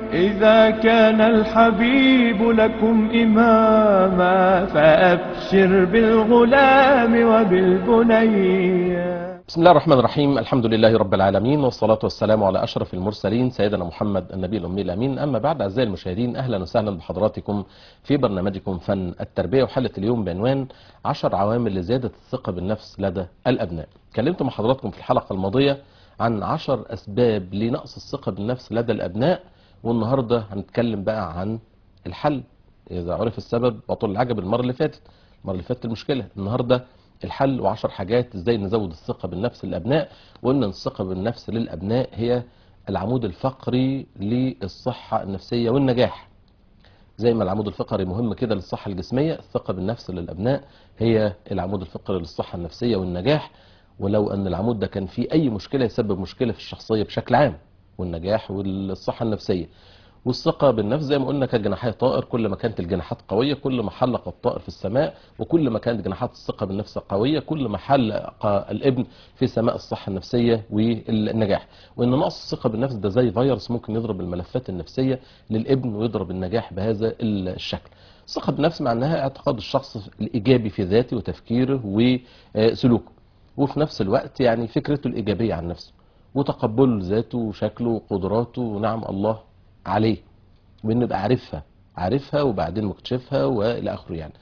إذا كان الحبيب لكم إماما فأبشر بالغلام وبالبني. بسم الله الرحمن الرحيم. الحمد لله رب العالمين، والصلاة والسلام على أشرف المرسلين سيدنا محمد النبي الأمي الأمين. أما بعد، أعزائي المشاهدين، أهلا وسهلا بحضراتكم في برنامجكم فن التربية، وحلقة اليوم بعنوان 10 عوامل لزيادة الثقة بالنفس لدى الأبناء. اتكلمت مع حضراتكم في الحلقة الماضية عن 10 أسباب لنقص الثقة بالنفس لدى الأبناء، والنهاردة هنتكلم بقى عن الحل. إذا عرف السبب بطل العجب. المرة اللي فاتت المشكلة. النهاردة الحل و10 حاجات ازاي نزود الثقة بالنفس للأبناء، وان الثقة بالنفس للأبناء هي العمود الفقري للصحة النفسية والنجاح. زي ما العمود الفقري مهم كده للصحة الجسمية، الثقة بالنفس للأبناء هي العمود الفقري للصحة النفسية والنجاح. ولو ان العمود ده كان فيه اي مشكلة يسبب مشكلة في الشخصية بشكل عام، والنجاح والصحة النفسية. والثقة بالنفس زي ما قلنا كجناحي طائر، كل ما كانت الجناحات قوية كل ما حلق الطائر في السماء، وكل ما كانت جناحات الثقة بالنفس قوية كل ما حلق الابن في سماء الصحة النفسية والنجاح. وان نقص الثقة بالنفس ده زي فيروس ممكن يضرب الملفات النفسية للابن ويضرب النجاح بهذا الشكل. الثقة بالنفس معناها اعتقاد الشخص الإيجابي في ذاته وتفكيره وسلوكه، وفي نفس الوقت يعني فكرته الإيجابية عن نفسه وتقبله لذاته وشكله وقدراته ونعم الله عليه، وانه يبقى عارفها وبعدين مكتشفها والى اخره يعني.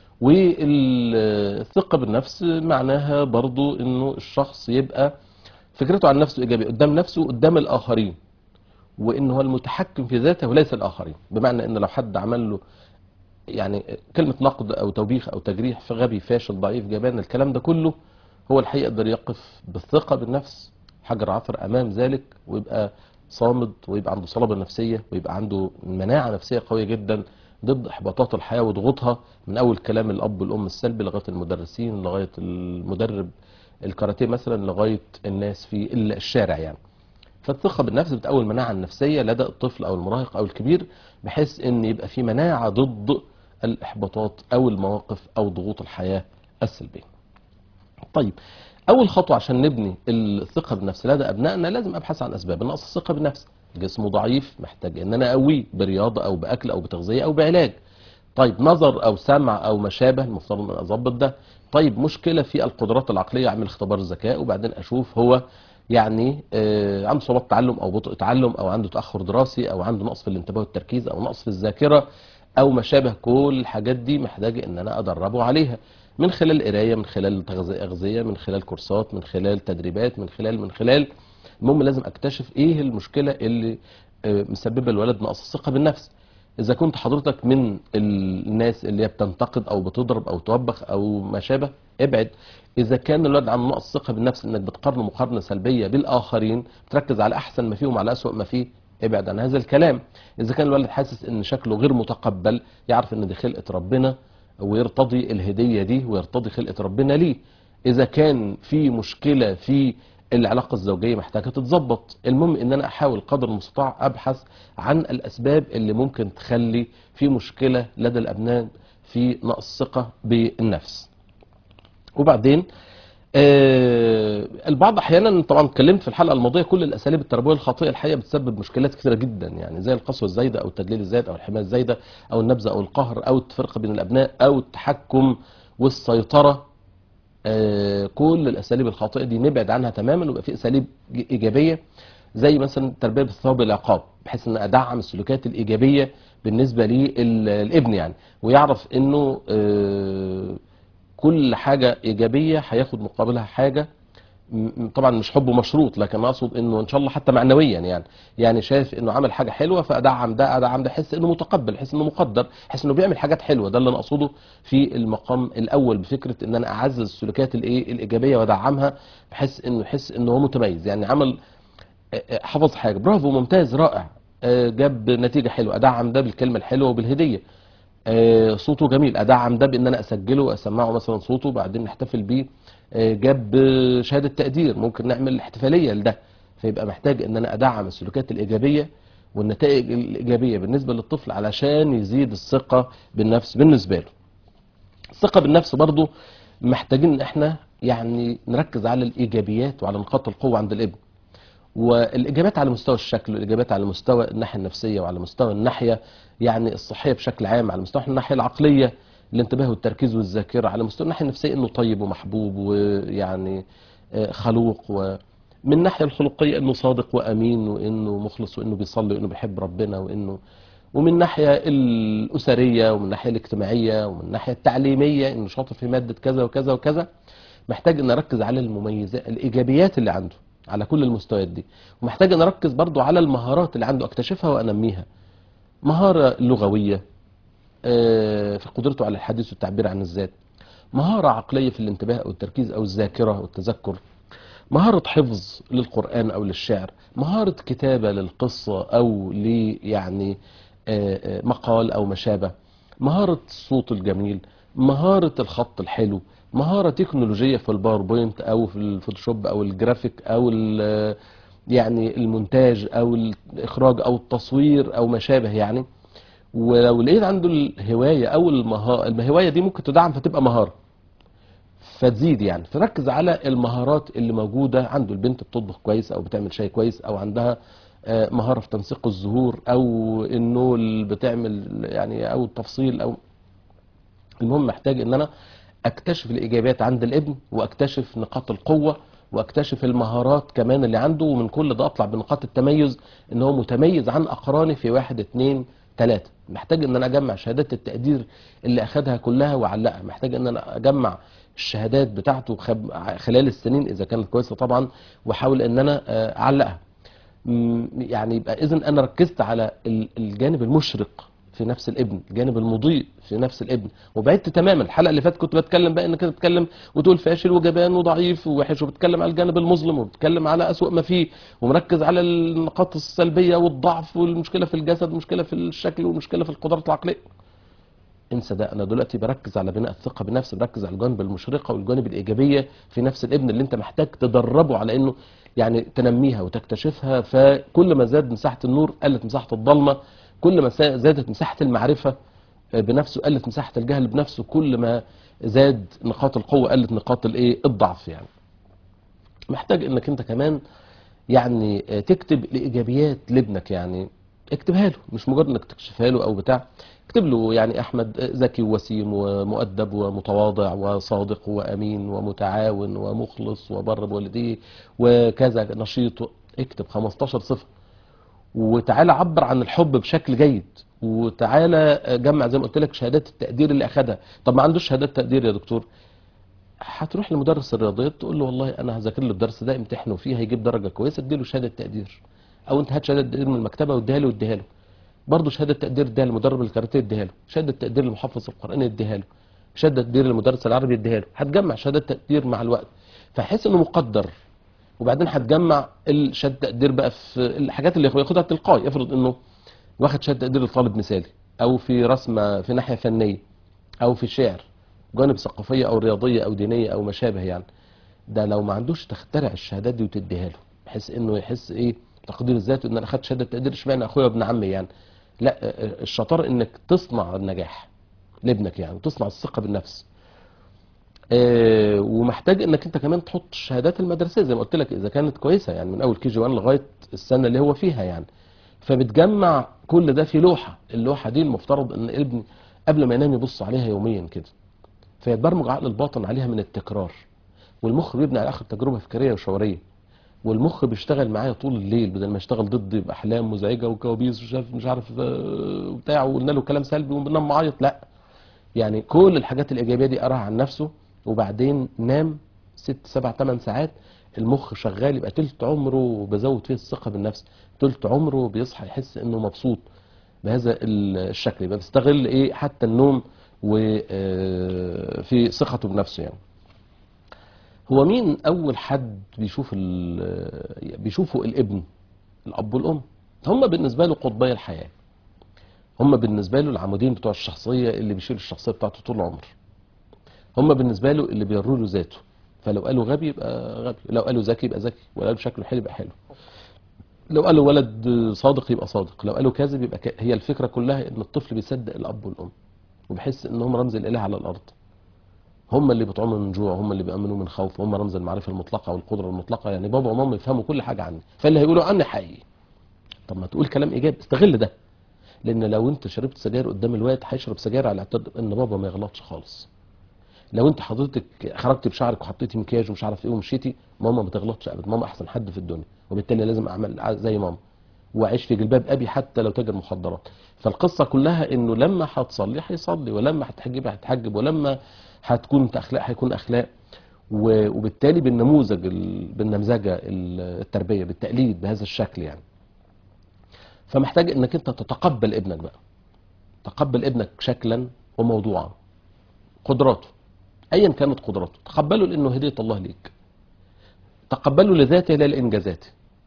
والثقة بالنفس معناها برضو انه الشخص يبقى فكرته عن نفسه ايجابية قدام نفسه وقدام الاخرين، وانه هو المتحكم في ذاته وليس الاخرين. بمعنى ان لو حد عمل له يعني كلمة نقد او توبيخ او تجريح في غبي فاشل ضعيف جبان، الكلام ده كله هو الحقيقة يقدر يقف بالثقة بالنفس حجر عثر امام ذلك، ويبقى صامد ويبقى عنده صلابة نفسية ويبقى عنده مناعة نفسية قوية جدا ضد احباطات الحياة وضغوطها، من اول كلام الاب والام السلبي لغاية المدرسين لغاية المدرب الكاراتيه مثلا لغاية الناس في الشارع يعني. فالثقة بالنفس بتقوي المناعة النفسية لدى الطفل او المراهق او الكبير، بحيث ان يبقى في مناعة ضد الاحباطات او المواقف او ضغوط الحياة السلبية. طيب، اول خطوه عشان نبني الثقه بالنفس لدى ابنائنا لازم ابحث عن اسباب نقص الثقه بالنفس. جسمه ضعيف محتاج ان انا اقويه برياضه او باكل او بتغذيه او بعلاج. طيب، نظر او سمع او ما شابه، المفترض ان اظبط ده. طيب، مشكله في القدرات العقليه، اعمل اختبار ذكاء وبعدين اشوف هو يعني عنده صعوبات تعلم او بطء تعلم او عنده تاخر دراسي او عنده نقص في الانتباه والتركيز او نقص في الذاكره او ما شابه. كل الحاجات دي محتاجه ان انا ادربه عليها من خلال قرايه، من خلال اغذيه، من خلال كورسات، من خلال تدريبات، من خلال. المهم لازم اكتشف ايه المشكله اللي مسببه الولد نقص الثقه بالنفس. اذا كنت حضرتك من الناس اللي هي بتنتقد او بتضرب او توبخ او ما شابه، ابعد. اذا كان الولد عنده نقص ثقه بالنفس انك بتقارنه مقارنه سلبيه بالاخرين، بتركز على احسن ما فيهم على اسوأ ما فيه، ابعد عن هذا الكلام. اذا كان الولد حاسس ان شكله غير متقبل، يعرف ان دي خلقه ربنا ويرتضي الهدية دي ويرتضي خلقة ربنا ليه. إذا كان في مشكلة في العلاقة الزوجية محتاجة تتظبط. المهم إن أنا أحاول قدر المستطاع أبحث عن الأسباب اللي ممكن تخلي في مشكلة لدى الأبناء في نقص ثقة بالنفس. وبعدين البعض احيانا، طبعا اتكلمت في الحلقه الماضيه، كل الاساليب التربويه الخاطئه الحقيقه بتسبب مشكلات كثيره جدا، يعني زي القسوه الزايده او التدليل الزايد او الحمايه الزايده او النبذ او القهر او التفرقه بين الابناء او التحكم والسيطره. كل الاساليب الخاطئه دي نبعد عنها تماما، ويبقى في اساليب ايجابيه زي مثلا التربيه بالثواب والعقاب، بحيث ان ادعم السلوكيات الايجابيه بالنسبه للابن يعني، ويعرف انه كل حاجة إيجابية هياخد مقابلها حاجة. طبعا مش حب مشروط، لكن أقصد إنه إن شاء الله حتى معنويا يعني شايف إنه عمل حاجة حلوة فأدعم ده، حس إنه متقبل، حس إنه مقدر، حس إنه بيعمل حاجات حلوة. ده اللي أنا أقصده في المقام الأول بفكرة إن أنا أعزز السلوكيات الإيجابية وأدعمها، بحيث إنه يحس إنه هو متميز. يعني عمل حفظ حاجة، برافو، ممتاز، رائع، جاب نتيجة حلوة، أدعم ده بالكلمة الحلوة وبالهدية. صوته جميل، ادعم ده بان انا اسجله واسمعه مثلا صوته بعدين نحتفل بيه. جاب شهاده تقدير، ممكن نعمل احتفاليه لده. فيبقى محتاج ان انا ادعم السلوكيات الايجابيه والنتائج الايجابيه بالنسبه للطفل علشان يزيد الثقه بالنفس بالنسبه له. الثقه بالنفس برضو محتاجين ان احنا يعني نركز على الايجابيات وعلى نقاط القوه عند الابن، والإجابات على مستوى الشكل، والإجابات على مستوى الناحية النفسية، وعلى مستوى الناحية يعني الصحية بشكل عام، على مستوى الناحية العقلية الانتباه والتركيز والذاكرة، على مستوى الناحية النفسية إنه طيب ومحبوب ويعني خلوق، ومن الناحية الخلقية إنه صادق وأمين، وإنه مخلص، وإنه بيصلي، وإنه بيحب ربنا، ومن الناحية الأسرية، ومن الناحية الاجتماعية، ومن الناحية التعليمية إنه شاطر في مادة كذا وكذا وكذا. محتاج ان اركز على المميزات الايجابيات اللي عنده على كل المستويات دي، ومحتاج ان اركز برضو على المهارات اللي عنده اكتشفها وانميها. مهارة لغوية في قدرته على الحديث والتعبير عن الذات، مهارة عقلية في الانتباه او التركيز او الذاكرة او التذكر، مهارة حفظ للقرآن او للشعر، مهارة كتابة للقصة او يعني مقال او ما شابه، مهارة الصوت الجميل، مهارة الخط الحلو، مهارة تكنولوجية في الباوربوينت او في الفوتوشوب او الجرافيك او يعني المونتاج او الاخراج او التصوير او ما شابه يعني. ولو لقيت عنده الهواية او الهواية دي ممكن تدعم فتبقى مهارة فتزيد يعني. فركز على المهارات اللي موجودة عنده. البنت بتطبخ كويس او بتعمل شاي كويس، او عندها مهارة في تنسيق الزهور، او انه بتعمل يعني او التفصيل، او المهم محتاج ان انا اكتشف الايجابيات عند الابن، واكتشف نقاط القوة، واكتشف المهارات كمان اللي عنده، ومن كل ده اطلع بنقاط التميز ان هو متميز عن اقراني في 1 2 3. محتاج ان انا اجمع شهادات التقدير اللي اخدها كلها واعلقها. محتاج ان انا اجمع الشهادات بتاعته خلال السنين اذا كانت كويسة طبعا، واحاول ان انا اعلقها. يعني يبقى اذا انا ركزت على الجانب المشرق في نفس الابن، الجانب المضيء في نفس الابن، وبعدت تماما. الحلقه اللي فاتت كنت بتكلم بقى انك تتكلم وتقول فاشل وجبان وضعيف ووحش، وبتكلم على الجانب المظلم، وبتكلم على اسوأ ما فيه، ومركز على النقاط السلبيه والضعف والمشكله في الجسد والمشكله في الشكل والمشكله في القدرات العقليه. انسى ده. انا دلوقتي بركز على بناء الثقه بالنفس، بركز على الجانب المشرقه والجانب الايجابيه في نفس الابن اللي انت محتاج تدربه على انه يعني تنميها وتكتشفها. فكل ما زاد مساحه النور قلت مساحه الضلمه، كل ما زادت مساحه المعرفه بنفسه قلت مساحه الجهل بنفسه، كل ما زاد نقاط القوه قلت نقاط الضعف يعني. محتاج انك انت كمان يعني تكتب الايجابيات لابنك، يعني اكتبها له، مش مجرد انك تكشفها له او بتاع. اكتب له يعني احمد ذكي ووسيم ومؤدب ومتواضع وصادق وامين ومتعاون ومخلص وبر بوالديه وكذا نشيط. اكتب 15 صفة، وتعالى عبر عن الحب بشكل جيد، وتعالى جمع زي ما قلت لك شهادات التقدير اللي اخدها. طب ما عندوش شهادات تقدير يا دكتور، هتروح لمدرس الرياضيات تقول له والله انا هذاكر له الدرس ده، امتحنه فيه هيجيب درجه كويسه، اديله شهاده تقدير. او انت هات شهاده تقدير من المكتبه واديها له، واديها له برضه شهاده تقدير، اديها لمدرب الكاراتيه، اديها له شهاده تقدير لمحفظ القران، اديها له شهاده تقدير لمدرس العربي، اديها له. هتجمع شهادات تقدير مع الوقت فحس انه مقدر. وبعدين هتجمع الشهاده تقدير بقى في الحاجات اللي ياخدها تلقائي. افرض انه واخد شهاده تقدير لطالب مثالي، او في رسمه في ناحيه فنيه، او في شعر، جوانب ثقافيه او رياضيه او دينيه او ما شابه يعني. ده لو ما عندوش تخترع الشهادات دي وتديها له، بحيث انه يحس ايه تقدير الذات، ان انا اخدت شهاده تقدير اشمعنى اخويا وابن عمي يعني. لا، الشطاره انك تصنع النجاح لابنك يعني، وتصنع الثقه بالنفس. ومحتاج انك انت كمان تحط الشهادات المدرسيه زي ما قلت لك اذا كانت كويسه، يعني من اول كي جي 1 لغايه السنه اللي هو فيها يعني. فبتجمع كل ده في لوحه. اللوحه دي المفترض ان ابني قبل ما ينام يبص عليها يوميا كده، فيتبرمج عقل الباطن عليها من التكرار. والمخ بيبني على اخر تجربه فكريه وشعوريه، والمخ بيشتغل معايا طول الليل بدل ما يشتغل ضدي باحلام مزعجه وكوابيس مش عارف وبتاع، وقلنا له كلام سلبي وبننام معيط. لا، يعني كل الحاجات الايجابيه دي قراها عن نفسه، وبعدين نام 6 7 8 ساعات. المخ شغال، يبقى تلت عمره بزود فيه الثقه بالنفس، تلت عمره بيصحى يحس انه مبسوط بهذا الشكل. يبقى بيستغل ايه حتى النوم وفي ثقته بنفسه يعني. هو مين اول حد بيشوفه الابن؟ الاب والام. هم بالنسبه له قطبي الحياه، هم بالنسبه له العمودين بتوع الشخصيه اللي بيشيلوا الشخصيه بتاعته طول العمر. هم بالنسبه له اللي بيوروا له ذاته. فلو قالوا غبي يبقى غبي، لو قالوا ذكي يبقى ذكي، ولو قالوا شكله حلو يبقى حلو، لو قالوا ولد صادق يبقى صادق، لو قالوا كاذب يبقى هي الفكره كلها ان الطفل بيصدق الاب والام، وبيحس انهم رمز الاله على الارض. هم اللي بيطعموا من جوع، هم اللي بيأمنوا من خوف، هم رمز المعرفة المطلقة والقدرة المطلقة. يعني بابا وماما يفهموا كل حاجة عني، فاللي هيقولوا عني حقيقي. طب ما تقول كلام إيجابي، استغل ده. لأن لو أنت شربت سجاير قدام الواد هيشرب سجاير على اعتبار إن بابا ما يغلطش خالص. لو أنت حضرتك خرجت بشعرك وحطيتي مكياج ومش عارف إيه ومشيتي، ماما ما تغلطش أبدا، ماما أحسن حد في الدنيا، وبالتالي لازم أعمل زي ماما واعيش في جلباب ابي حتى لو تاجر مخدرات. فالقصه كلها انه لما هتصلي هيصلي، ولما هتحجب هتحجب، ولما هتكون اخلاق هيكون اخلاق. وبالتالي بالنموذج بالنمذجه التربيه بالتقليد بهذا الشكل يعني. فمحتاج انك انت تتقبل ابنك بقى، تقبل ابنك شكلا وموضوعا، قدراته ايا كانت قدراته، تقبله لانه هديه الله ليك، تقبله لذاته لا لانجازاته،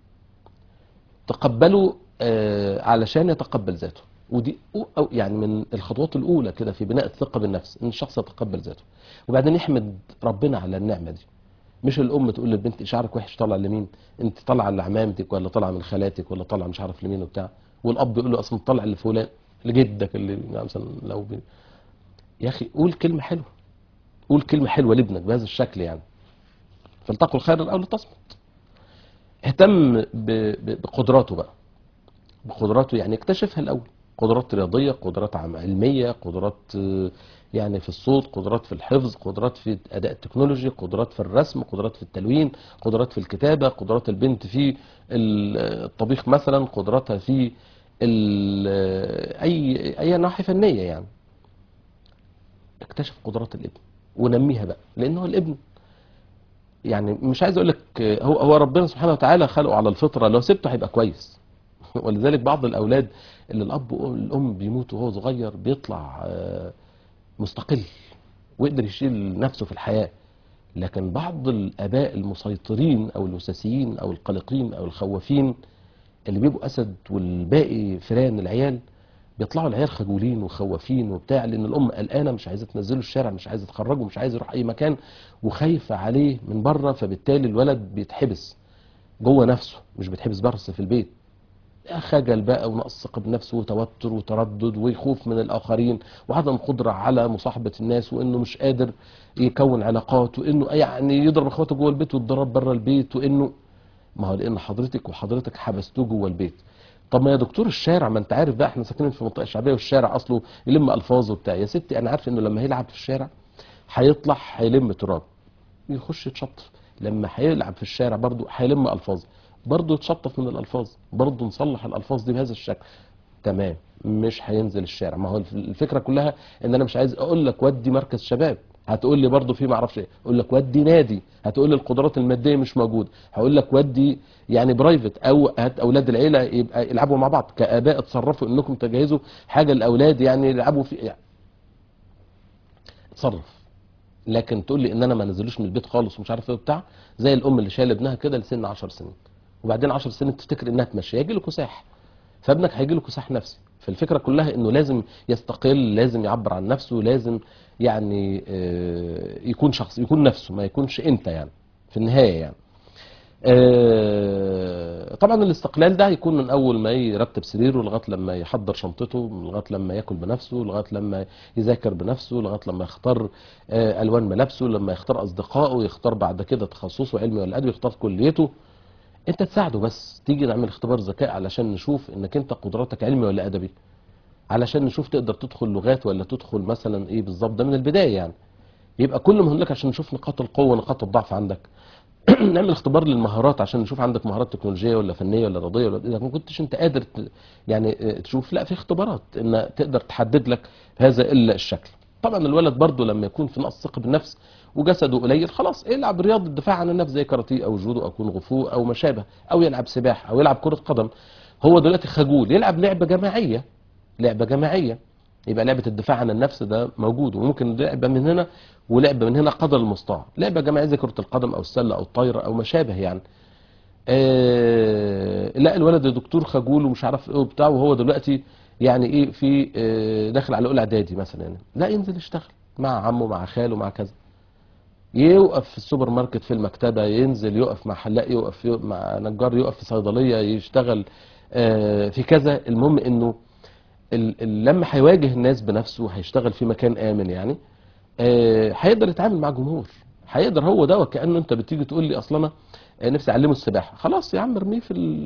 تقبله علشان يتقبل ذاته. ودي أو يعني من الخطوات الأولى كده في بناء الثقة بالنفس، إن الشخص يتقبل ذاته، وبعدين يحمد ربنا على النعمة دي. مش الأم تقول للبنت شعرك وحش طالع لمين؟ أنت طالعة لعمامتك ولا طالعة من خالاتك ولا طالعة مش عارف لمين وبتاع، والأب يقول له أصلا طالع لفلان لجدك اللي مثلا لو يا أخي قول كلمة حلوة، قول كلمة حلوة لابنك بهذا الشكل يعني. فلتقل خيرا أو لتصمت. اهتم بقدراته بقى، بقدراته يعني اكتشفها الأول، قدرات رياضية، قدرات علمية، قدرات يعني في الصوت، قدرات في الحفظ، قدرات في أداء التكنولوجي، قدرات في الرسم، قدرات في التلوين، قدرات في الكتابة، قدرات البنت في الطبيخ مثلا، قدراتها في أي ناحية فنية يعني. اكتشف قدرات الابن ونميها بقى، لأنه الابن يعني مش عايز أقول لك هو ربنا سبحانه وتعالى خلقه على الفطرة، لو سبته هيبقى كويس. ولذلك بعض الأولاد اللي الأب والأم بيموتوا وهو صغير بيطلع مستقل ويقدر يشيل نفسه في الحياة. لكن بعض الآباء المسيطرين أو الوساسيين أو القلقين أو الخوافين اللي بيبقوا أسد والباقي فيران العيال، بيطلعوا العيال خجولين وخوافين وبتاع، لأن الأم قلقانة مش عايزة تنزله الشارع، مش عايزة تخرجه، مش عايزة يروح أي مكان، وخايفة عليه من بره. فبالتالي الولد بيتحبس جوه نفسه، مش بيتحبس بس في البيت. خجل بقى ونقص ثقة بنفسه وتوتر وتردد ويخوف من الآخرين وعدم قدرة على مصاحبة الناس، وإنه مش قادر يكون علاقات، وإنه يعني يضرب إخواته جوه البيت ويتضرب بره البيت، وإنه ما هو لأن حضرتك وحضرتك حبستوه جوه البيت. طب ما يا دكتور الشارع، ما أنت عارف بقى إحنا ساكنين في منطقة شعبية والشارع أصله يلم ألفاظ وبتاع. يا ستي أنا عارف إنه لما هيلعب في الشارع هيطلع هيلم تراب يخش يتشطف، لما هيلعب في الشارع برضه هيلم ألفاظ برضه يتشطف من الألفاظ، برضه نصلح الألفاظ دي بهذا الشكل. تمام، مش هينزل الشارع. ما هو الفكرة كلها ان انا مش عايز اقول لك ودي مركز شباب، هتقول لي برضه في ما اعرفش ايه، اقول لك ودي نادي، هتقول لي القدرات المادية مش موجودة، هقول لك ودي يعني برايفت، او هات اولاد العيلة يبقى يلعبوا مع بعض. كآباء اتصرفوا انكم تجهزوا حاجة للاولاد يعني يلعبوا في يعني. اتصرف. لكن تقول لي ان انا ما نزلوش من البيت خالص ومش عارف ايه وبتاع، زي الام اللي شايله ابنها كده لسن 10 سنين، وبعدين 10 سنين تفتكر انها تمشي، هيجي له كساح، فابنك هيجي له كساح نفسي. فالفكره كلها انه لازم يستقل، لازم يعبر عن نفسه، لازم يعني يكون شخص، يكون نفسه، ما يكونش انت يعني في النهايه يعني. طبعا الاستقلال ده هيكون من اول ما يرتب سريره لغايه لما يحضر شنطته، لغايه لما ياكل بنفسه، لغايه لما يذاكر بنفسه، لغايه لما يختار الوان ملابسه، لما يختار اصدقائه، يختار بعد كده تخصصه علمي ولا ادبي، يختار كليته. انت تساعده بس. تيجي نعمل اختبار ذكاء علشان نشوف انك انت قدراتك علمي ولا ادبي، علشان نشوف تقدر تدخل لغات ولا تدخل مثلا ايه بالظبط، ده من البدايه يعني. يبقى كل ما هناك عشان نشوف نقاط القوه ونقاط الضعف عندك. نعمل اختبار للمهارات عشان نشوف عندك مهارات تكنولوجيه ولا فنيه ولا رياضيه، ولا اذا ما كنتش انت قادر يعني تشوف، لا في اختبارات ان تقدر تحدد لك هذا الا الشكل. طبعا الولد برضه لما يكون في نقص ثقه بالنفس وجسده قليل، خلاص العب رياضه دفاع عن النفس زي كاراتيه او جودو او كونغ فو او ما شابه، او يلعب سباحه او يلعب كره قدم. هو دلوقتي خجول، يلعب لعبه جماعيه، لعبه جماعيه، يبقى لعبه الدفاع عن النفس ده موجود، وممكن لعبه من هنا ولعبه من هنا قدر المستطاع، لعبه جماعيه زي كره القدم او السله او الطايره او ما شابه يعني. لا الولد يا دكتور خجول ومش عارف ايه وبتاع، وهو دلوقتي يعني ايه في داخل على اولى اعدادي مثلا يعني، لا ينزل يشتغل مع عمه مع خاله مع كذا، يوقف في السوبر ماركت في المكتبه، ينزل يقف مع حلاق، يقف مع نجار، يقف في صيدليه، يشتغل في كذا. المهم انه لما هيواجه الناس بنفسه هيشتغل في مكان امن يعني، هيقدر يتعامل مع جمهور، هيقدر هو ده. وكأنه انت بتيجي تقول لي اصلا انا نفسي اعلمه السباحه، خلاص يا عم ارميه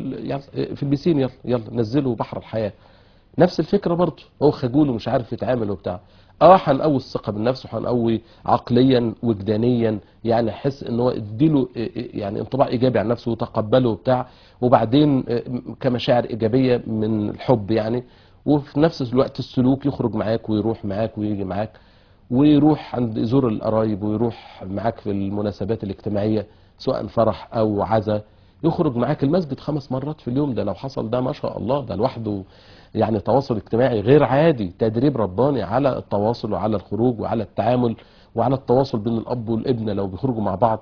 في البيسين، يلا يلا نزله بحر الحياه. نفس الفكره برضه، هو خجول ومش عارف يتعامل وبتاع، هنقوي الثقه بالنفس وهنقوي عقليا وجدانيا، يعني احس ان هو اديله يعني انطباع ايجابي عن نفسه وتقبله وبتاع، وبعدين كمشاعر ايجابيه من الحب يعني. وفي نفس الوقت السلوك يخرج معاك ويروح معاك ويجي معاك، ويروح عند يزور القرايب ويروح معاك في المناسبات الاجتماعيه سواء فرح او عزا، يخرج معاك المسجد 5 مرات في اليوم. ده لو حصل ده ما شاء الله ده لوحده يعني تواصل اجتماعي غير عادي، تدريب رباني على التواصل وعلى الخروج وعلى التعامل وعلى التواصل بين الاب والابن لو بيخرجوا مع بعض،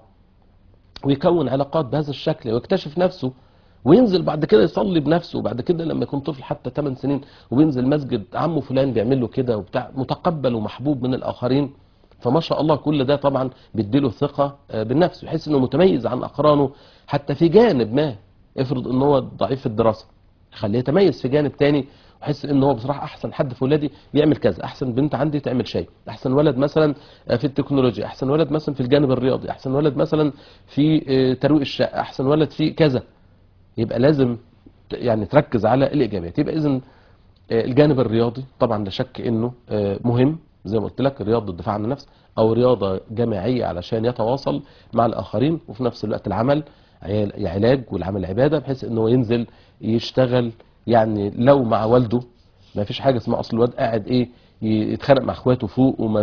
ويكون علاقات بهذا الشكل ويكتشف نفسه، وينزل بعد كده يصلي بنفسه. وبعد كده لما يكون طفل حتى 8 سنين وبينزل مسجد عمه فلان بيعمل له كده وبتاع، متقبل ومحبوب من الاخرين، فما شاء الله كل ده طبعا بيديله ثقه بالنفس، ويحس انه متميز عن اقرانه حتى في جانب ما. افرض ان هو ضعيف في الدراسه، خليه يتميز في جانب تاني، ويحس ان هو بصراحه احسن حد في ولادي بيعمل كذا، احسن بنت عندي تعمل شيء، احسن ولد مثلا في التكنولوجيا، احسن ولد مثلا في الجانب الرياضي، احسن ولد مثلا في ترويق الشقه، احسن ولد في كذا. يبقى لازم يعني تركز على الايجابيات. يبقى اذا الجانب الرياضي طبعا لا شك انه مهم، زي ما قلت لك رياضه الدفاع عن النفس او رياضه جماعيه علشان يتواصل مع الاخرين، وفي نفس الوقت العمل علاج والعمل عباده، بحيث انه ينزل يشتغل. يعني لو مع والده ما فيش حاجه اسمها اصل الواد قاعد يتخانق مع اخواته فوق وما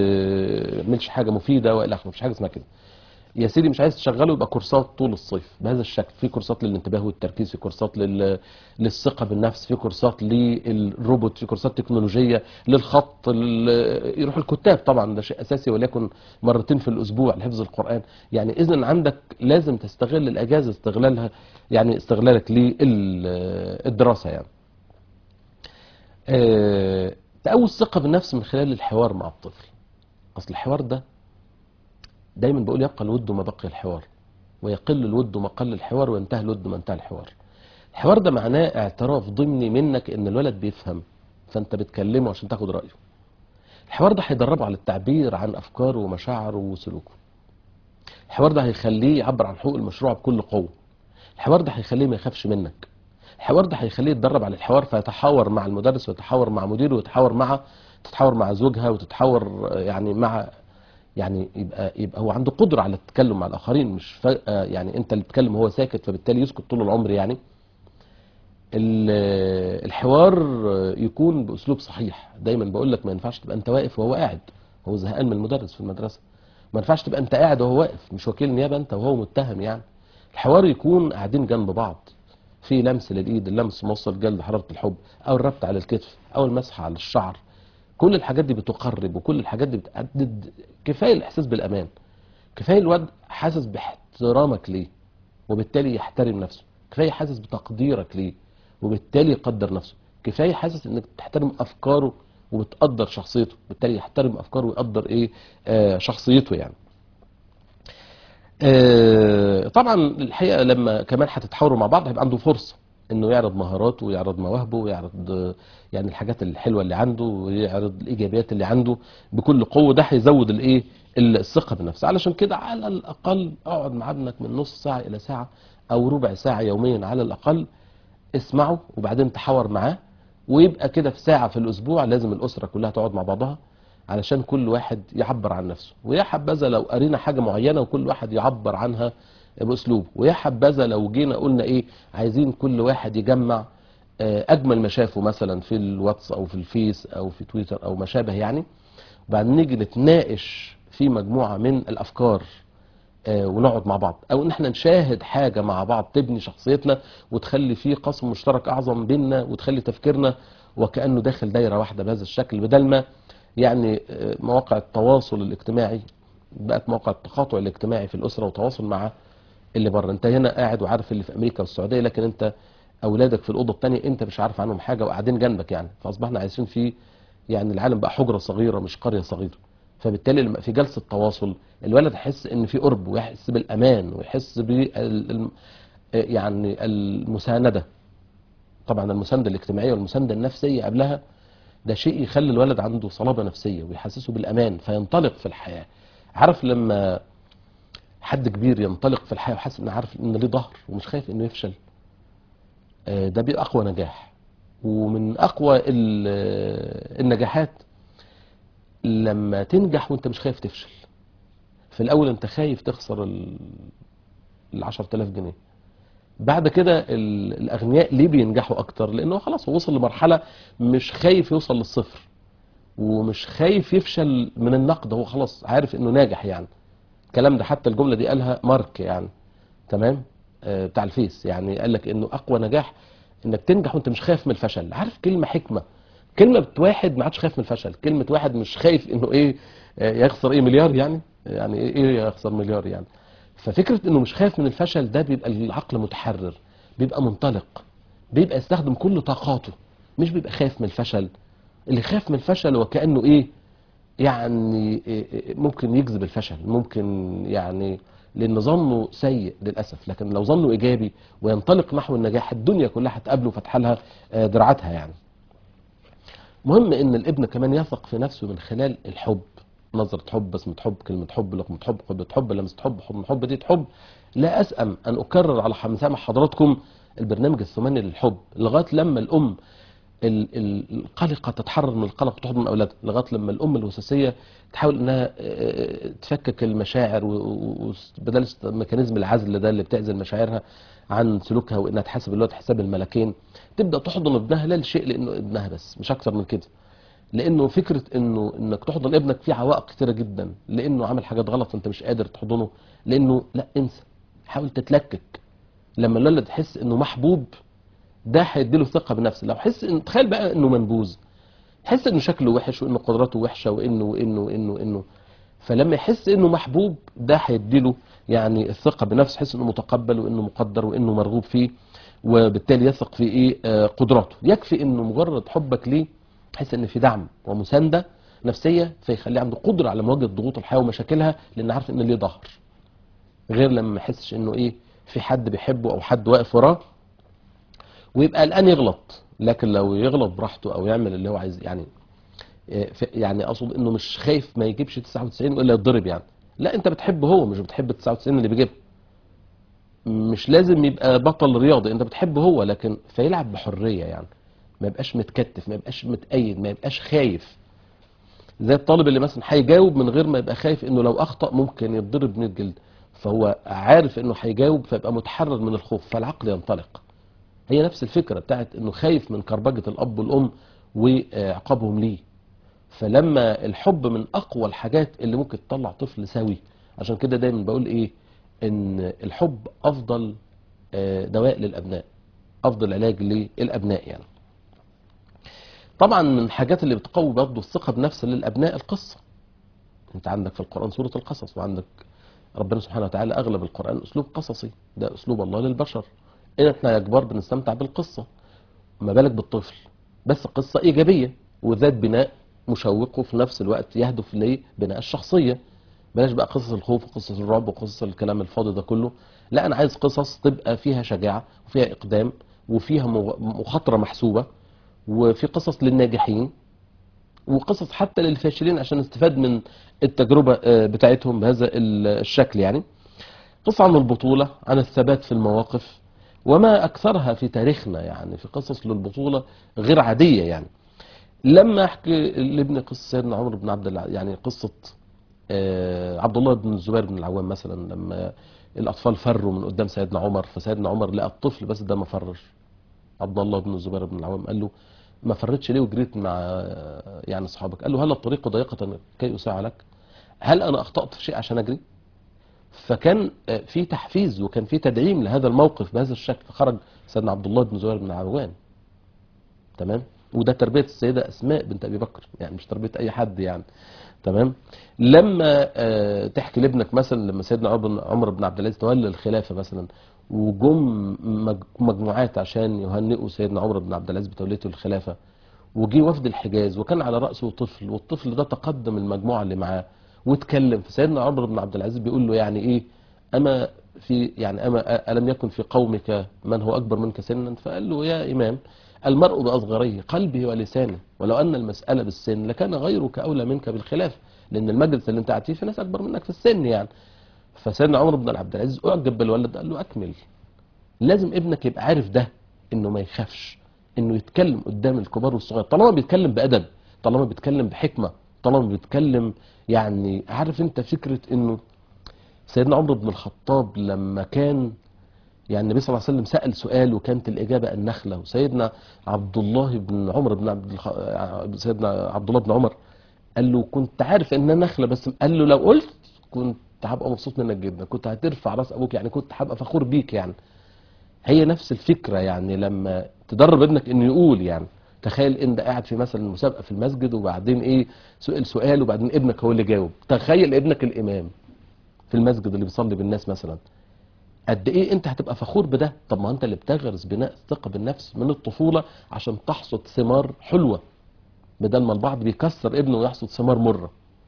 بيعملش حاجه مفيده والى اخره، مفيش حاجه اسمها كده يا سيدي. مش عايز تشغله يبقى كورسات طول الصيف بهذا الشكل، في كورسات للانتباه والتركيز، في كورسات للثقه بالنفس، في كورسات للروبوت، في كورسات تكنولوجيه للخط يروح الكتاب طبعا ده شيء اساسي، وليكن مرتين في الاسبوع لحفظ القران. يعني اذا عندك لازم تستغل الاجازه استغلالها، يعني استغلالك للدراسه يعني. تقوي الثقه بالنفس من خلال الحوار مع الطفل. اصل الحوار ده دايما بقول يبقى الود ما بقي الحوار، ويقل الود ما قل الحوار، وينتهي الود ما انتهى الحوار. الحوار ده معناه اعتراف ضمني منك ان الولد بيفهم، فانت بتكلمه عشان تاخد رايه. الحوار ده هيدربه على التعبير عن افكاره ومشاعره وسلوكه. الحوار ده هيخليه يعبر عن حقوق المشروع بكل قوه. الحوار ده هيخليه ما يخافش منك. الحوار ده هيخليه يتدرب على الحوار، فيتحاور مع المدرس ويتحاور مع مديره تتحاور مع زوجها وتتحاور يعني مع، يعني يبقى هو عنده قدرة على التكلم مع الآخرين، مش فجأة يعني أنت اللي بتتكلم وهو ساكت فبالتالي يسكت طول العمر يعني. الحوار يكون بأسلوب صحيح. دايما بقول لك ما ينفعش تبقى أنت واقف وهو قاعد، هو زهقان من المدرس في المدرسة. ما ينفعش تبقى أنت قاعد وهو واقف، مش وكيل نيابة أنت وهو متهم يعني. الحوار يكون قاعدين جنب بعض، في لمس للإيد، اللمس موصل جلد حرارة الحب، أو الربط على الكتف، أو المسح على الشعر. كل الحاجات دي بتقرب، وكل الحاجات دي بتعدد. كفايه الاحساس بالامان، كفايه الواد حاسس باحترامك ليه وبالتالي يحترم نفسه، كفايه حاسس بتقديرك ليه وبالتالي يقدر نفسه، كفايه حاسس انك تحترم افكاره وبتقدر شخصيته، بالتالي يحترم افكاره ويقدر شخصيته يعني. طبعا الحقيقه لما كمان هتتحاوروا مع بعض هيبقى عنده فرصه انه يعرض مهاراته ويعرض مواهبه ويعرض يعني الحاجات الحلوه اللي عنده ويعرض الايجابيات اللي عنده بكل قوه. ده هيزود الثقه بالنفس. علشان كده على الاقل اقعد مع ابنك من نص ساعه الى ساعه او ربع ساعه يوميا على الاقل، اسمعه وبعدين تحاور معاه. ويبقى كده في ساعه في الاسبوع لازم الاسره كلها تقعد مع بعضها علشان كل واحد يعبر عن نفسه. ويا حبذا لو قرينا حاجة معينة وكل واحد يعبر عنها بأسلوبه. ويا حبذا لو جينا قلنا عايزين كل واحد يجمع أجمل ما شافه مثلا في الواتس أو في الفيس أو في تويتر أو ما شابه يعني، وبعدين نيجي نتناقش في مجموعة من الأفكار ونقعد مع بعض، أو إن احنا نشاهد حاجة مع بعض تبني شخصيتنا وتخلي فيه قسم مشترك أعظم بيننا وتخلي تفكيرنا وكأنه داخل دايرة واحدة بهذا الشكل، بدل ما يعني مواقع التواصل الاجتماعي بقت مواقع التقاطع الاجتماعي في الأسرة وتواصل مع اللي بره. انت هنا قاعد وعارف اللي في أمريكا والسعودية، لكن انت أولادك في الأوضة الثانية انت مش عارف عنهم حاجة وقاعدين جنبك يعني. فأصبحنا عايشين في يعني العالم بقى حجرة صغيرة مش قرية صغيرة. فبالتالي لما في جلسة تواصل الولد يحس ان في قرب ويحس بالأمان ويحس يعني المساندة. طبعا المساندة الاجتماعية والمساندة النفسية قبلها ده شيء يخلي الولد عنده صلابة نفسية ويحسسه بالأمان فينطلق في الحياة. عارف لما حد كبير ينطلق في الحياة وحاسس انه عارف ان ليه ظهر ومش خايف انه يفشل، ده بيبقى اقوى نجاح. ومن اقوى النجاحات لما تنجح وانت مش خايف تفشل. في الاول انت خايف تخسر ال10,000 جنيه. بعد كده الاغنياء ليه بينجحوا اكتر؟ لانه خلاص هو وصل لمرحلة مش خايف يوصل للصفر ومش خايف يفشل من النقد، هو خلاص عارف انه ناجح يعني. الكلام ده حتى الجملة دي قالها مارك يعني، تمام، بتاع الفيس، يعني قال لك انه اقوى نجاح انك تنجح وانت مش خايف من الفشل. عارف كلمة حكمة، كلمة واحد ما عادش خايف من الفشل، كلمة واحد مش خايف انه ايه يخسر ايه مليار يعني، يعني ايه يخسر مليار يعني. ففكرة انه مش خايف من الفشل ده بيبقى العقل متحرر، بيبقى منطلق، بيبقى يستخدم كل طاقاته، مش بيبقى خايف من الفشل. اللي خايف من الفشل وكأنه ايه يعني ممكن يجذب الفشل، ممكن يعني لان ظنه سيء للاسف. لكن لو ظنه ايجابي وينطلق نحو النجاح الدنيا كلها هتقابله وفتح لها دراعاتها يعني. مهم ان الابن كمان يثق في نفسه من خلال الحب، نظرة حب، بسمة حب، كلمة حب، لقمة حب، قبلة حب، لمسة حب، حب حب دي حب. لا اسأم ان اكرر على مسامع حضراتكم البرنامج الثماني للحب لغاية لما الام القلقة تتحرر من القلق وتحضن أولادها، لغاية لما الأم الوسواسية تحاول أنها تفكك المشاعر وبدل ميكانيزم العزل ده اللي بتعزل مشاعرها عن سلوكها وإنها تحاسب الولد حساب الملكين، تبدأ تحضن ابنها لا لشيء لأنه ابنها بس، مش أكتر من كده. لأنه فكرة إنك تحضن ابنك فيه عوائق كتيرة جدا، لأنه عمل حاجات غلط أنت مش قادر تحضنه، لأنه لا انسى، حاول تتلكك. لما الولد يحس إنه محبوب ده هيديله ثقة بنفسه. لو حس ان تخيل بقى انه منبوذ، يحس انه شكله وحش وانه قدراته وحشة وانه فلما يحس انه محبوب ده هيديله يعني الثقة بنفسه، يحس انه متقبل وانه مقدر وانه مرغوب فيه، وبالتالي يثق في ايه قدراته. يكفي انه مجرد حبك ليه يحس ان في دعم ومساندة نفسية فيخليه عنده قدرة على مواجهة ضغوط الحياة ومشاكلها، لان عارف ان ليه ظهر، غير لما ما يحسش انه ايه في حد بيحبه او حد واقف وراه ويبقى قلقان يغلط. لكن لو يغلط براحته او يعمل اللي هو عايز يعني، يعني اقصد انه مش خايف ما يجيبش 99 والا يتضرب يعني. لا انت بتحبه هو، مش بتحب ال 99 اللي بيجيبها. مش لازم يبقى بطل رياضي، انت بتحبه هو، لكن فيلعب بحرية يعني، ما يبقاش متكتف، ما يبقاش متأيد، ما يبقاش خايف. زي الطالب اللي مثلا هيجاوب من غير ما يبقى خايف انه لو اخطأ ممكن يتضرب 100 جلد، فهو عارف انه هيجاوب فيبقى متحرر من الخوف فالعقل ينطلق. هي نفس الفكرة بتاعت انه خايف من كربجة الاب والام وعقابهم ليه. فلما الحب من اقوى الحاجات اللي ممكن تطلع طفل سوي. عشان كده دايما بقول ايه، ان الحب افضل دواء للابناء، افضل علاج للابناء يعني. طبعا من الحاجات اللي بتقوي برضه الثقة بنفس للابناء القصة. انت عندك في القرآن سورة القصص، وعندك ربنا سبحانه وتعالى اغلب القرآن اسلوب قصصي، ده اسلوب الله للبشر. احنا يا كبار بنستمتع بالقصة، ما بالك بالطفل؟ بس قصة إيجابية وذات بناء مشوق وفي نفس الوقت يهدف لبناء الشخصية. بلاش بقى قصص الخوف وقصص الرعب وقصص الكلام الفاضي ده كله. لا أنا عايز قصص تبقى فيها شجاعة وفيها إقدام وفيها مخاطرة محسوبة، وفي قصص للناجحين وقصص حتى للفاشلين عشان نستفاد من التجربة بتاعتهم بهذا الشكل يعني. قصة عن البطولة، عن الثبات في المواقف، وما أكثرها في تاريخنا يعني، في قصص للبطولة غير عادية يعني. لما أحكي لابني قصة سيدنا عمر بن عبد العزيز، يعني قصة عبد الله بن الزبير بن العوام مثلا، لما الأطفال فروا من قدام سيدنا عمر، فسيدنا عمر لقى الطفل بس ده ما فرش. عبد الله بن الزبير بن العوام قال له ما فرتش ليه وجريت مع يعني أصحابك؟ قال له هل الطريق ضيقة كي أساع لك؟ هل أنا أخطأت في شيء عشان أجري؟ فكان في تحفيز وكان في تدعيم لهذا الموقف بهذا الشكل، فخرج سيدنا عبد الله بن زبير بن العوام. تمام، وده تربية السيدة أسماء بنت أبي بكر يعني، مش تربية أي حد يعني. تمام. لما تحكي لابنك مثلا لما سيدنا عمر بن عبد العزيز تولى الخلافة مثلا، وجم مجموعات عشان يهنئوا سيدنا عمر بن عبد العزيز بتوليته الخلافة، وجي وفد الحجاز وكان على رأسه طفل، والطفل ده تقدم المجموعة اللي معاه واتكلم. فسيدنا عمر بن عبد العزيز بيقول له يعني ايه، اما في يعني اما الم يكن في قومك من هو اكبر منك سنا؟ فقال له يا امام المرء بأصغريه قلبه ولسانه، ولو أن المسألة بالسن لكان غيرك أولى منك بالخلاف، لأن المجلس اللي أنت قاعد فيه في ناس أكبر منك في السن يعني. فسيدنا عمر بن عبد العزيز أعجب بالولد، قال له أكمل. لازم ابنك يبقى عارف ده، إنه ما يخافش، إنه يتكلم قدام الكبار والصغير طالما بيتكلم بأدب، طالما بيتكلم بحكمة، طالما بيتكلم يعني عارف أنت فكرة إنه سيدنا عمر بن الخطاب لما كان يعني النبي صلى الله عليه وسلم سأل سؤال وكانت الإجابة النخلة، وسيدنا عبد الله بن عمر بن سيدنا عبد الله بن عمر قال له كنت عارف إنها نخلة، بس قال له لو قلت كنت هبقى مبسوط منك جدا، كنت هترفع راس أبوك، يعني كنت هبقى فخور بيك يعني. هي نفس الفكرة يعني لما تدرب ابنك إنه يقول يعني. تخيل انت قاعد في مثلا مسابقة في المسجد وبعدين ايه سؤال وبعدين ابنك هو اللي جاوب، تخيل ابنك الإمام في المسجد اللي بيصلي بالناس مثلا، قد ايه انت هتبقى فخور بده. طب ما انت اللي بتغرس بناء الثقه بالنفس من الطفوله عشان تحصد ثمار حلوه، بدل ما البعض بيكسر ابنه ويحصد ثمار مره.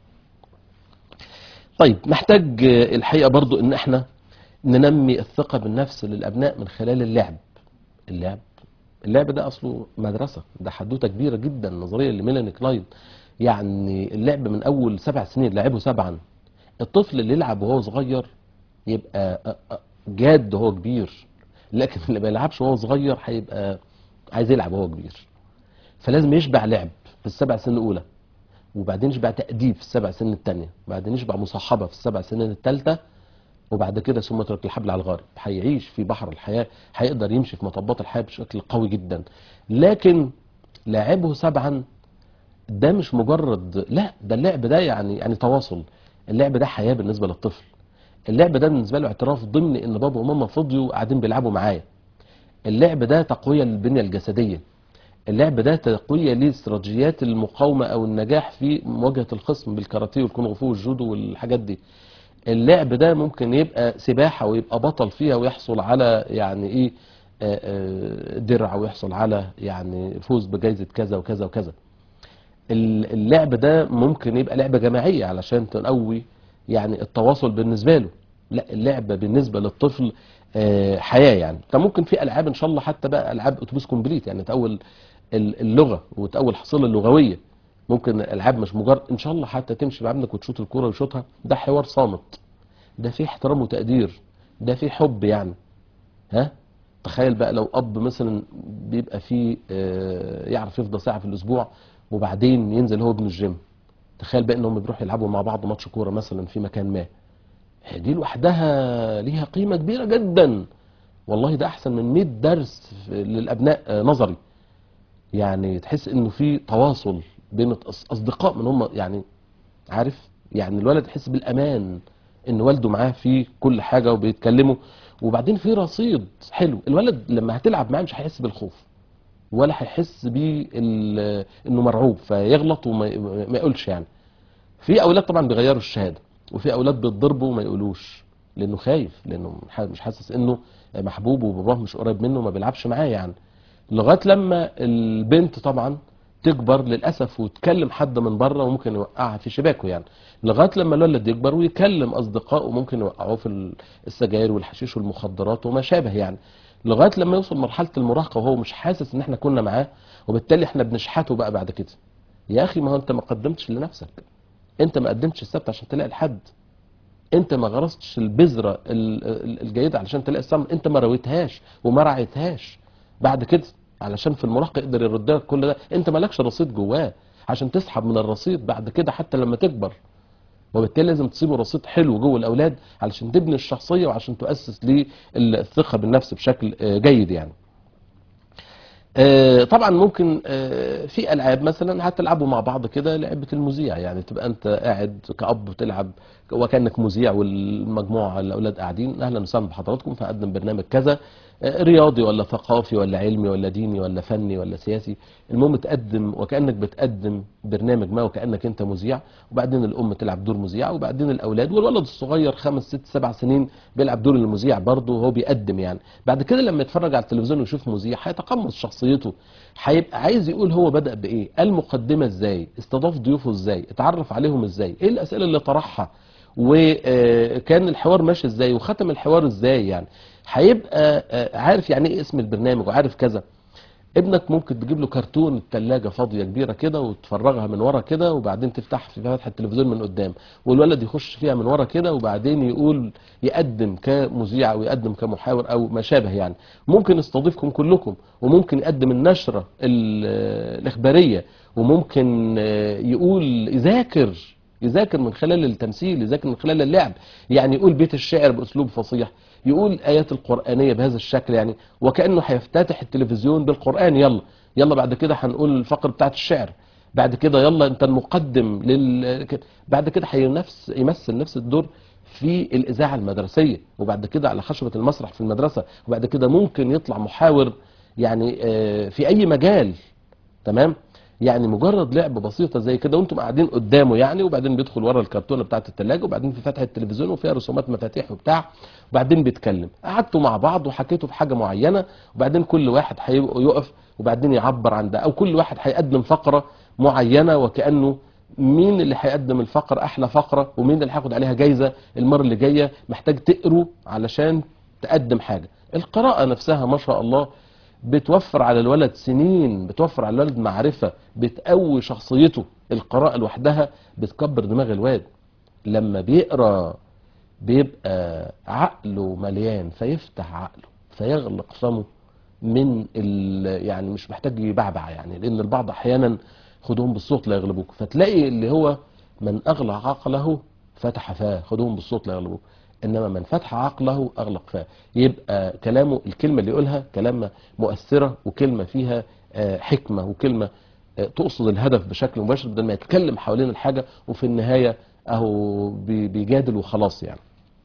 طيب محتاج الحقيقه برضو ان احنا ننمي الثقه بالنفس للابناء من خلال اللعب. اللعب اللعب ده اصله مدرسه، ده حدوته كبيره جدا نظريه لميلاني كلاين. يعني اللعب من اول 7 سنين لعبه 7. الطفل اللي يلعب وهو صغير يبقى جاد وهو كبير، لكن اللي ما يلعبش وهو صغير هيبقى عايز يلعب وهو كبير. فلازم يشبع لعب في ال7 سنين الاولى، وبعدين يشبع تأديب في ال7 سنين الثانيه، وبعدين يشبع مصاحبه في ال7 سنين الثالثه، وبعد كده ثم يترك الحبل على الغارب. هيعيش في بحر الحياه، هيقدر يمشي في مطبات الحياه بشكل قوي جدا. لكن لاعبه 7 ده مش مجرد، لا ده اللعب ده يعني تواصل. اللعب ده حياه بالنسبه للطفل. اللعب ده بالنسبه له اعتراف ضمني ان بابا وماما فضيوا قاعدين بيلعبوا معايا. اللعب ده تقويه للبنيه الجسديه. اللعب ده تقويه لاستراتيجيات المقاومه او النجاح في مواجهه الخصم بالكاراتيه والكونغ فو والجودو والحاجات دي. اللعب ده ممكن يبقى سباحه ويبقى بطل فيها ويحصل على يعني ايه درع، ويحصل على يعني فوز بجائزه كذا وكذا وكذا. اللعب ده ممكن يبقى لعبه جماعيه علشان تقوي يعني التواصل بالنسبه له. لا اللعبه بالنسبه للطفل حياه يعني. انت ممكن في العاب ان شاء الله حتى بقى العاب اتوبيس كومبليت، يعني تقول اللغه وتقول الحصيله اللغويه. ممكن العاب مش مجرد ان شاء الله حتى تمشي مع ابنك وتشوط الكوره ويشوطها، ده حوار صامت، ده فيه احترام وتقدير، ده فيه حب يعني. ها تخيل بقى لو اب مثلا بيبقى فيه يعرف يفضى ساعه في الاسبوع وبعدين ينزل هو ابن الجيم، تخيل بقى انهم بيروحوا يلعبوا مع بعض ماتش كوره مثلا في مكان ما، دي لوحدها ليها قيمه كبيره جدا. والله ده احسن من 100 درس للابناء نظري. يعني تحس انه في تواصل بين اصدقاء من هم يعني عارف، يعني الولد يحس بالامان ان والده معاه في كل حاجه وبيتكلموا، وبعدين في رصيد حلو. الولد لما هتلعب معاه مش هيحس بالخوف ولا هيحس بيه انه مرعوب فيغلط وما يقولش يعني. في اولاد طبعا بيغيروا الشهاده، وفي اولاد بيتضربوا وما يقولوش لانه خايف، لانه مش حاسس انه محبوب وباباه مش قريب منه وما بيلعبش معاه يعني. لغايه لما البنت طبعا تكبر للاسف وتكلم حد من بره وممكن يوقعها في شباكه يعني. لغايه لما الولد يكبر ويكلم اصدقائه وممكن يوقعوه في السجاير والحشيش والمخدرات وما شابه يعني. لغايه لما يوصل مرحله المراهقه وهو مش حاسس ان احنا كنا معاه، وبالتالي احنا بنشحته بقى بعد كده. يا اخي ما هو انت ما قدمتش لنفسك، انت ما قدمتش السبت عشان تلاقي الحد، انت ما غرستش البذره الجيده علشان تلاقي الثمر، انت ما رويتهاش وما رعيتهاش بعد كده علشان في المراهقه يقدر يرد لك كل ده. انت مالكش رصيد جواه عشان تسحب من الرصيد بعد كده حتى لما تكبر. وبالتالي لازم تسيبوا رصيد حلو جوه الاولاد علشان تبني الشخصيه وعشان تؤسس للثقه بالنفس بشكل جيد يعني. طبعا ممكن في العاب مثلا هتلعبوا مع بعض كده لعبه المذيع، يعني تبقى انت قاعد كأب بتلعب وكانك مذيع والمجموعه الاولاد قاعدين، اهلا وسهلا بحضراتكم فقدم برنامج كذا رياضي ولا ثقافي ولا علمي ولا ديني ولا فني ولا سياسي، المهم تقدم وكانك بتقدم برنامج ما وكانك انت مذيع، وبعدين الام تلعب دور مذيع، وبعدين الاولاد والولد الصغير 5 6 7 سنين بيلعب دور المذيع برضه وهو بيقدم يعني. بعد كده لما يتفرج على التلفزيون ويشوف مذيع هيتقمص شخصيته، هيبقى عايز يقول هو بدأ بايه، المقدمه ازاي، استضاف ضيوفه ازاي، اتعرف عليهم ازاي، ايه الاسئله اللي طرحها، وكان الحوار ماشي ازاي وختم الحوار ازاي يعني. هيبقى عارف يعني ايه اسم البرنامج وعارف كذا. ابنك ممكن تجيب له كرتون الثلاجه فاضيه كبيره كده وتفرغها من ورا كده، وبعدين تفتح في فتحه التلفزيون من قدام، والولد يخش فيها من ورا كده، وبعدين يقول يقدم كمذيع او يقدم كمحاور او ما شابه يعني. ممكن يستضيفكم كلكم، وممكن يقدم النشره الاخباريه، وممكن يقول يذاكر من خلال التمثيل، يذاكر من خلال اللعب، يعني يقول بيت الشعر باسلوب فصيح، يقول ايات القرانيه بهذا الشكل يعني، وكانه هيفتتح التلفزيون بالقران. يلا بعد كده هنقول الفقره بتاعت الشعر، بعد كده يلا انت المقدم بعد كده يمثل نفس الدور في الاذاعه المدرسيه، وبعد كده على خشبه المسرح في المدرسه، وبعد كده ممكن يطلع محاور يعني في اي مجال. تمام؟ يعني مجرد لعبه بسيطه زي كده وانتم قاعدين قدامه يعني، وبعدين بيدخل ورا الكرتونه بتاعه الثلاجه، وبعدين في فتحه التلفزيون وفيها رسومات مفاتيح وبتاع، وبعدين بيتكلم، قعدتوا مع بعض وحكيتوا في حاجه معينه، وبعدين كل واحد هيقف وبعدين يعبر عن ده، او كل واحد هيقدم فقره معينه، وكانه مين اللي هيقدم الفقره احلى فقره، ومين اللي هياخد عليها جايزه المره اللي جايه. محتاج تقروا علشان تقدم حاجه. القراءه نفسها ما شاء الله بتوفر على الولد سنين، بتوفر على الولد معرفة، بتقوي شخصيته. القراءة لوحدها بتكبر دماغ الواد. لما بيقرأ بيبقى عقله مليان، فيفتح عقله فيغلق فمه من يعني مش محتاج يبعبع يعني، لأن البعض أحيانا خدوهم بالصوت لا يغلبوك، فتلاقي اللي هو من أغلق عقله فتح فاه، خدوهم بالصوت لا يغلبوك، انما من فتح عقله اغلق فاه. يبقى كلامه، الكلمه اللي يقولها كلمه مؤثره، وكلمه فيها حكمه، وكلمه تقصد الهدف بشكل مباشر، بدل ما يتكلم حوالين الحاجه وفي النهايه اهو بيجادل وخلاص يعني.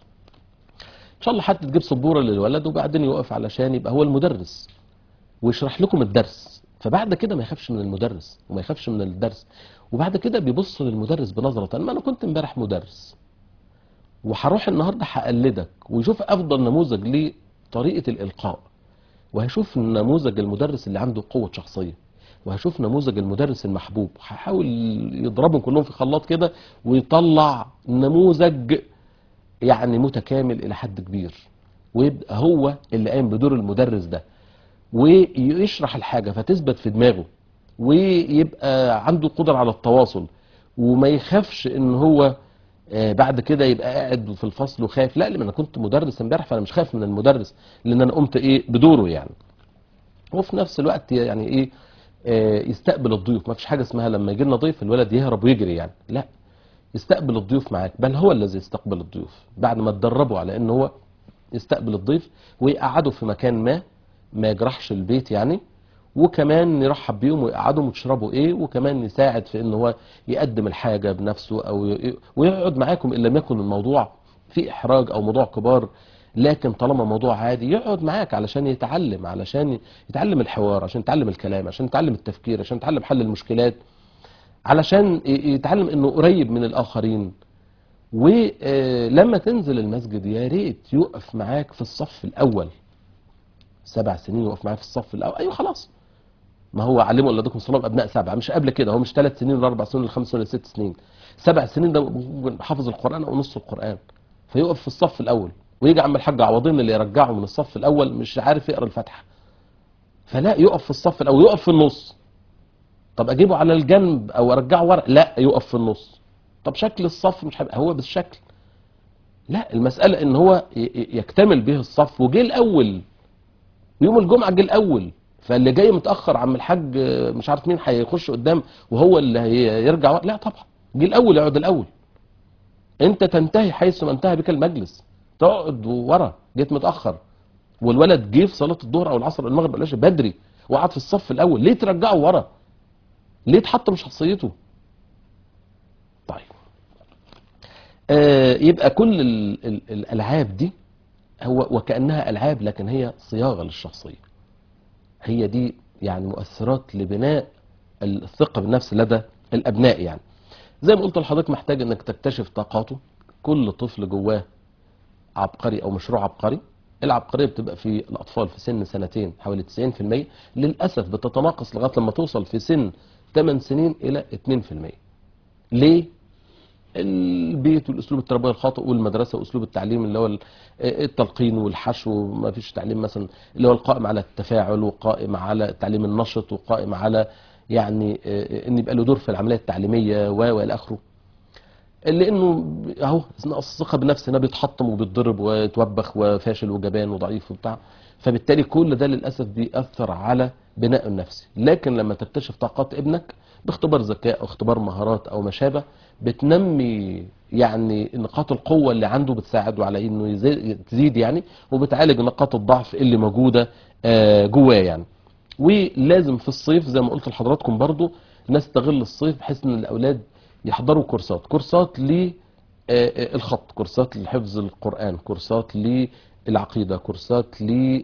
ان شاء الله حتى تجيب سبوره للولد وبعدين يقف علشان يبقى هو المدرس ويشرح لكم الدرس، فبعد كده ما يخافش من المدرس وما يخافش من الدرس، وبعد كده بيبص للمدرس بنظره، ما انا كنت امبارح مدرس وهروح النهارده هقلدك، ويشوف افضل نموذج لطريقه الالقاء، وهشوف نموذج المدرس اللي عنده قوه شخصيه، وهشوف نموذج المدرس المحبوب، هحاول يضربهم كلهم في خلاط كده ويطلع نموذج يعني متكامل الى حد كبير، ويبقى هو اللي قايم بدور المدرس ده، ويشرح الحاجه فتثبت في دماغه، ويبقى عنده قدره على التواصل، وما يخافش ان هو بعد كده يبقى قاعد في الفصل وخايف. لا، لان انا كنت مدرس امبارح فانا مش خايف من المدرس، لان انا قمت بدوره يعني. وفي نفس الوقت يعني يستقبل الضيوف. ما فيش حاجه اسمها لما يجي لنا ضيف الولد يهرب ويجري يعني، لا، يستقبل الضيوف معاك، بل هو الذي يستقبل الضيوف بعد ما تدربه على ان هو يستقبل الضيف ويقعده في مكان ما يجرحش البيت يعني، وكمان يرحب بيهم ويقعدهم وتشربوا وكمان يساعد في ان هو يقدم الحاجه بنفسه، او ويقعد معاكم ان لم يكن الموضوع في احراج او موضوع كبار، لكن طالما موضوع عادي يقعد معاك علشان يتعلم الحوار، عشان يتعلم الكلام، عشان يتعلم التفكير، عشان يتعلم حل المشكلات، علشان يتعلم انه قريب من الاخرين. ولما تنزل المسجد يا ريت يقف معاك في الصف الاول. 7 سنين يقف معاك في الصف الاول، ايوه خلاص، ما هو علموا اولادكم الصلاه ابناء 7، مش قبل كده، هو مش 3 سنين ولا 4 سنين ولا 5 ولا 6 سنين، 7 سنين ده حافظ القران او نص القران، فيقف في الصف الاول، ويجي عم الحاج عوضين اللي يرجعه من الصف الاول مش عارف يقرا الفاتحه، فلا، يقف في الصف الاول، يقف في النص. طب اجيبه على الجنب او ارجعه ورا؟ لا، يقف في النص. طب شكل الصف مش هيبقى هو بالشكل، لا، المساله ان هو يكتمل به الصف، وجه الاول يوم الجمعه، جه الاول، فاللي جاي متاخر عم الحاج مش عارف مين هيخش قدام وهو اللي هيرجع ورا. لا طبعا، جه الاول يقعد الاول. انت تنتهي حيث ما انتهى بك المجلس، تقعد ورا، جيت متاخر، والولد جه في صلاه الظهر او العصر المغرب العشاء بدري وقعد في الصف الاول، ليه ترجعه ورا؟ ليه تحطم شخصيته؟ طيب يبقى كل الالعاب دي هو وكانها العاب، لكن هي صياغه للشخصيه، هي دي يعني مؤثرات لبناء الثقه بالنفس لدى الابناء يعني. زي ما قلت لحضرتك، محتاج انك تكتشف طاقاته. كل طفل جواه عبقري او مشروع عبقري. العبقريه بتبقى في الاطفال في سن سنتين حوالي 90%، للاسف بتتناقص لغايه لما توصل في سن 8 سنين الى 2%. ليه؟ البيت والاسلوب التربوي الخاطئ، والمدرسه واسلوب التعليم اللي هو التلقين والحشو، ما فيش تعليم مثلا اللي هو القائم على التفاعل، وقائم على التعليم النشط، وقائم على يعني ان يبقى له دور في العمليه التعليميه والى اخره. لانه اهو نقص الثقه بالنفس هنا بيتحطم وبيتضرب ويتوبخ وفاشل وجبان وضعيف وبتاع، فبالتالي كل ده للاسف بيأثر على بناء النفسي. لكن لما تكتشف طاقات ابنك باختبار ذكاء او اختبار مهارات او ما شابه، بتنمي يعني نقاط القوه اللي عنده، بتساعده على انه تزيد يعني، وبتعالج نقاط الضعف اللي موجوده جواه يعني. ولازم في الصيف زي ما قلت لحضراتكم برضو نستغل الصيف بحيث ان الاولاد يحضروا كورسات للخط، كورسات لحفظ القرآن، كورسات للعقيدة، كورسات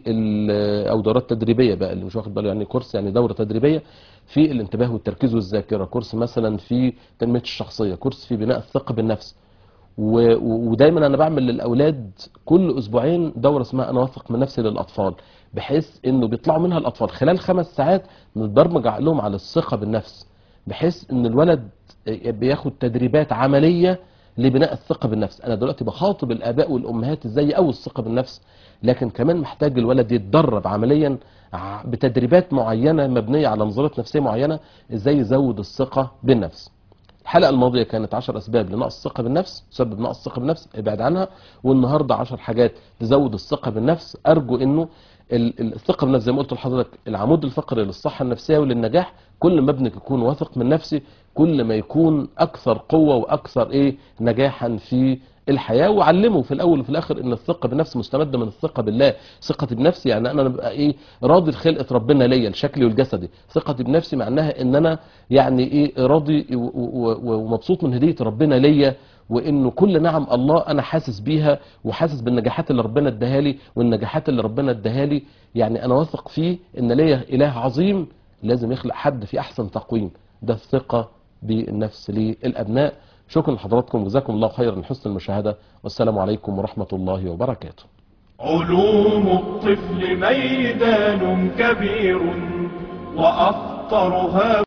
او دورات تدريبية بقى اللي مش واخد باله، يعني كورس يعني دورة تدريبية في الانتباه والتركيز والذاكرة، كورس مثلا في تنمية الشخصية، كورس في بناء الثقة بالنفس. ودايما انا بعمل للاولاد كل اسبوعين دوره اسمها انا واثق من نفسي للاطفال، بحيث انه بيطلعوا منها الاطفال خلال 5 ساعات نتبرمج عقلهم على الثقه بالنفس، بحيث ان الولد بياخد تدريبات عمليه لبناء الثقه بالنفس. انا دلوقتي بخاطب الاباء والامهات ازاي يقووا الثقه بالنفس، لكن كمان محتاج الولد يتدرب عمليا بتدريبات معينه مبنيه على نظريات نفسيه معينه ازاي يزود الثقه بالنفس. الحلقة الماضية كانت 10 أسباب لنقص الثقة بالنفس، تسبب نقص الثقة بالنفس ابعد عنها، والنهاردة 10 حاجات تزود الثقة بالنفس. أرجو إنه الثقة بالنفس زي ما قلت لحضرتك العمود الفقري للصحة النفسية وللنجاح. كل ما ابنك يكون واثق من نفسه كل ما يكون أكثر قوة وأكثر نجاحا في الحياة. وعلمه في الأول وفي الآخر إن الثقة بالنفس مستمدة من الثقة بالله. ثقتي بنفسي يعني أنا ببقى راضي بخلقة ربنا ليا الشكلي والجسدي. ثقتي بنفسي معناها إن أنا يعني راضي ومبسوط من هدية ربنا ليا، وانه كل نعم الله انا حاسس بيها، وحاسس بالنجاحات اللي ربنا اداها لي، والنجاحات اللي ربنا اداها لي يعني انا واثق فيه ان ليا اله عظيم لازم يخلق حد في احسن تقويم. ده الثقة بالنفس للابناء. شكرا لحضراتكم، جزاكم الله خيرا من حسن المشاهدة، والسلام عليكم ورحمة الله وبركاته. علوم الطفل ميدان كبير وأخطرها